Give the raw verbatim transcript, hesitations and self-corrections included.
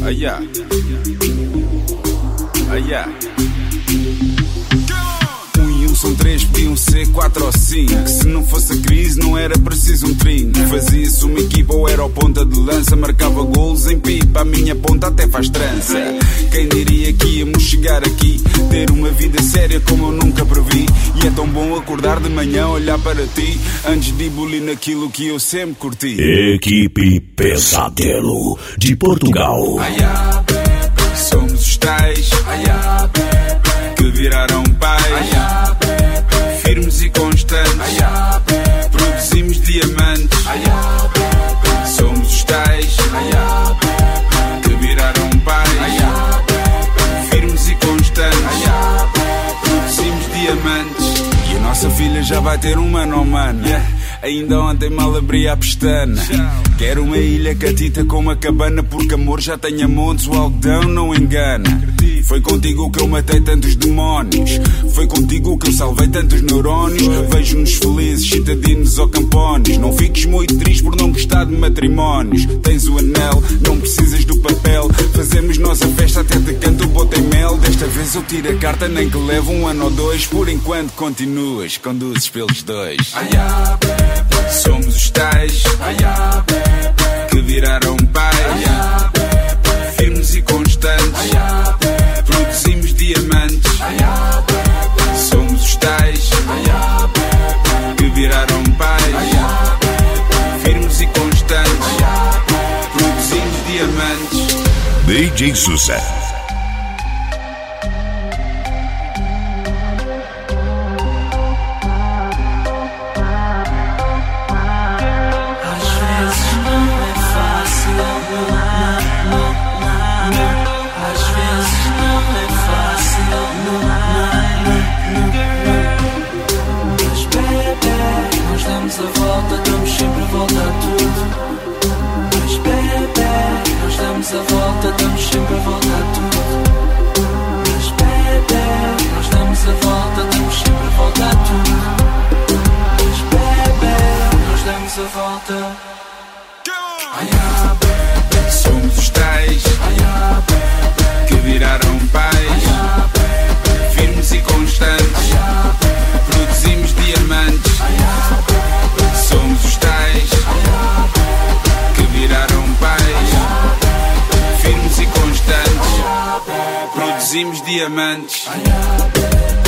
Ah, yeah. Ah, yeah. Um e um são três, podiam ser quatro ou cinco. Se não fosse a crise, não era preciso um trinco. Fazia-se uma equipa ou era o ponta de lança. Marcava golos em pipa, a minha ponta até faz trança. Quem diria que íamos chegar aqui, ter uma vida séria como eu nunca previ. E é tão bom acordar de manhã, olhar para ti, antes de abolir naquilo que eu sempre curti. Equipe Pesadelo de Portugal. Ai, ah, bebê, somos os tais, ai, ah, bebê, que viraram pais, ai, ah, bebê, firmes e constantes, ai, ah, bebê, produzimos diamantes, ai, ah, bebê, somos os tais, ai, ah, bebê, que viraram pais, ai, ah, bebê, firmes e constantes, ai, ah, bebê, produzimos diamantes. E a nossa filha já vai ter um mano, oh mano, yeah. Ainda ontem mal abri a pestana. Quero uma ilha catita com uma cabana, porque amor já tem a montes, o algodão não engana. Foi contigo que eu matei tantos demónios, foi contigo que eu salvei tantos neurónios. Vejo-nos felizes, citadinos ou campones. Não fiques muito triste por não gostar de matrimónios. Tens o anel, não precisas do papel. Fazemos nossa festa até te canto o boto em mel. Desta vez eu tiro a carta, nem que leve um ano ou dois. Por enquanto continuas, conduzes pelos dois. Ai, ah, bebê, somos os tais, ai, ah, bebê, que viraram pais, ai, ah, bebê, firmes e constantes, ai, ah, bebê, produzimos diamantes, ai, ah, bebê, somos os tais, ai, ah, bebê, que viraram pais, ai, ah, bebê, firmes e constantes, ai, ah, bebê, produzimos diamantes. D J Sousa. A volta, damos sempre a volta a tudo. Mas bebê, nós damos a volta, damos sempre a volta a tudo. Mas bebê, nós damos a volta. Ai, ah, bebê, somos os tais, ai, ah, bebê, que viraram pais, ai, ah, bebê, firmes e constantes, ai, ah, bebê, produzimos diamantes, ai, ah, bebê, somos os tais, ai, ah, bebê, que viraram pais, ai, ah, bebê, firmes e constantes, produzimos diamantes.